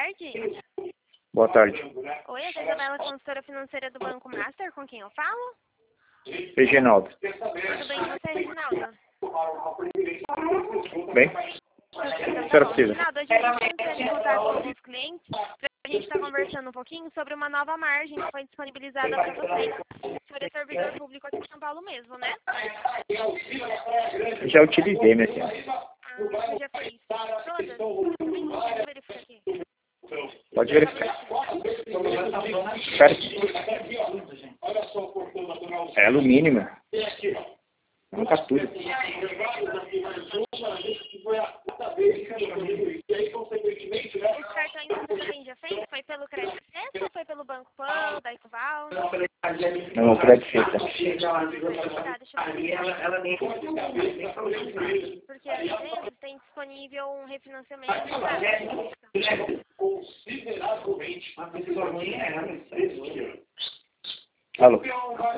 tarde. Boa tarde. Oi, aqui é a Isabela, consultora financeira do Banco Master, com quem eu falo? Reginaldo. Tudo bem com você, Reginaldo? Bem? Então, Espera bom. possível. Reginaldo, hoje a gente está entrando em contato com alguns clientes para a gente estar conversando um pouquinho sobre uma nova margem que foi disponibilizada para vocês. O senhor é servidor público aqui em São Paulo mesmo, né? Já utilizei, minha senhora. Você já fez todas? Deixa eu verificar aqui. Pode verificar. Espera. É alumínio, meu. Não captura. Os cartões que você também já fez? Foi pelo Crédito Festa ou foi pelo Banco Pan, da Ecoval? Não, crédito feita. Tá, deixa eu ver. Porque às vezes tem disponível um refinanciamento grátis. Alô? Oi?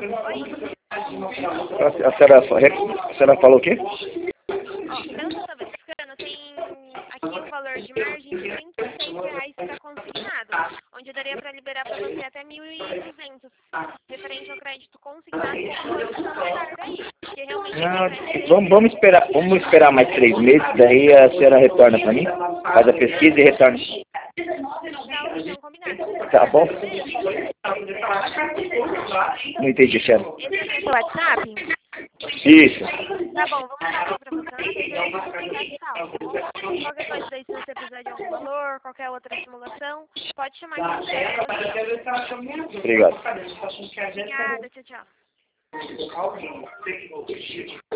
A senhora falou o quê? Ó, pelo que eu tô verificando, tem aqui um valor de margem de R$ 36 para consignado, onde eu daria para liberar para você até 1.200, referente ao crédito consignado com condição tarde aí, porque realmente Vamos esperar mais 3 meses, daí a senhora retorna para mim, faz a pesquisa e retorna. tá, então combinado. Tá bom? Não entendi, senhora. Esse aqui é seu WhatsApp? Isso. Tá bom, vamos mandar aqui pra você. Qualquer coisa daí, se você precisar de algum valor, qualquer outra simulação, pode chamar aqui. Obrigado. Obrigada, tchau, tchau.